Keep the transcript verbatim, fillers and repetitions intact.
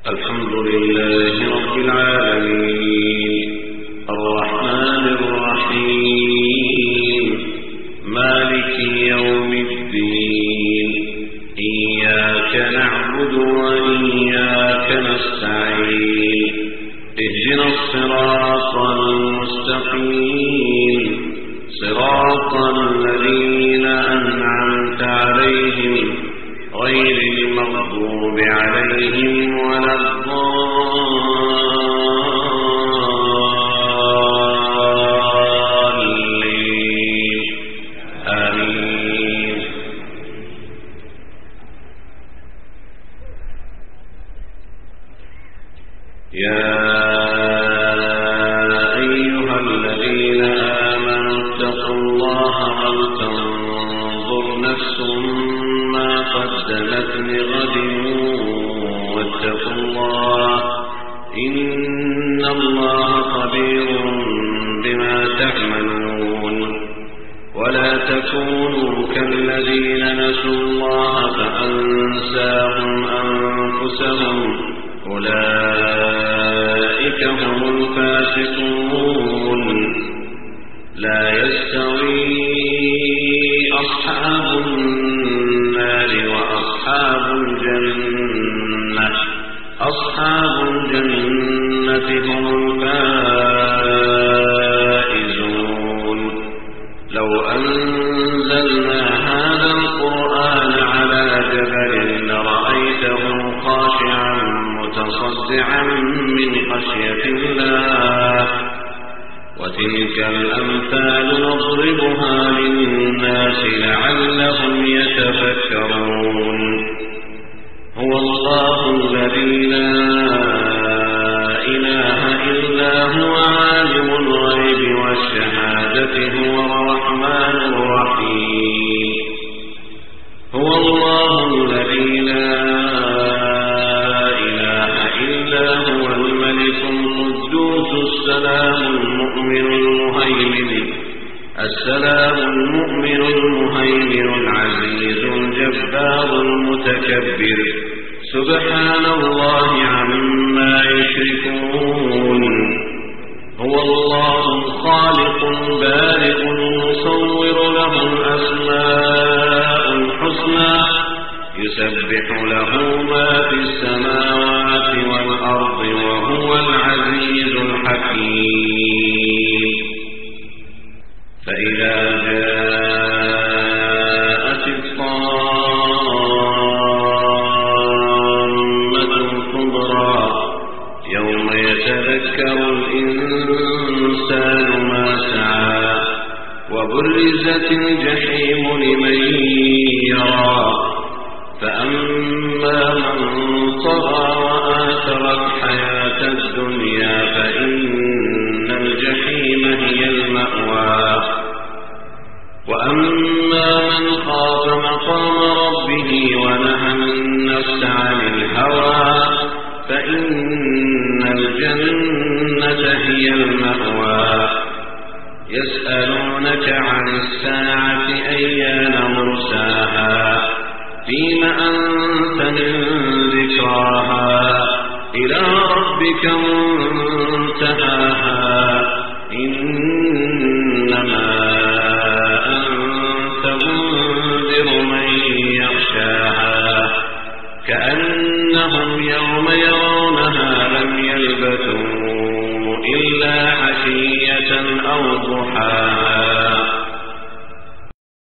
الحمد لله رب العالمين الرحمن الرحيم مالك يوم الدين إياك نعبد وإياك نستعين اهدنا الصراط المستقيم صراط الذين أنعمت عليهم غير المغضوب عليهم ولا الضالين آمين. يا أيها الذين آمنوا اتقوا الله ولتنظر نفس ما قدمت لغد واتقوا الله إن الله خبير بما تعملون. ولا تكونوا كالذين نسوا الله فأنساهم أنفسهم أولئك هم الفاسقون. لا يستوي أصحاب النار وأصحاب الجنة أصحاب الجنة هم الفائزون. لو أنزلنا هذا القرآن على جبل لرأيته خاشعا متصدعا من خشية الله. وتلك الأمثال نضربها للناس لعلهم يتفكرون. هو الله الذي لا إله إلا هو عالم الغيب والشهادة هو الرحمن الرحيم. هو الله الذي لا إله إلا هو الملك القدوس السلام المؤمن المهيمن السلام المؤمن المهيمن العزيز الجبار المتكبر سبحان الله عما يشركون. هو الله الخالق البارئ المصور له الأسماء الحسنى يسبح له ما في السماوات والأرض وهو العزيز الحكيم. فإذا جاءت الطامة الكبرى يوم يتذكر الإنسان ما سعى وبرزت الجحيم لمن يرى. فأما من طغى وآثر الحياة الدنيا فإن الجحيم هي المأوى. وأما من خاف مقام ربه ونهى النفس عن الهوى فإن الجنة هي المأوى. يسألونك عن الساعة أيان مرساها فيم أنت من ذكراها إلى ربك منتهاها. إنما أنت منذر من يخشاها كأنهم يوم يرونها لم يلبثوا إلا عشية أو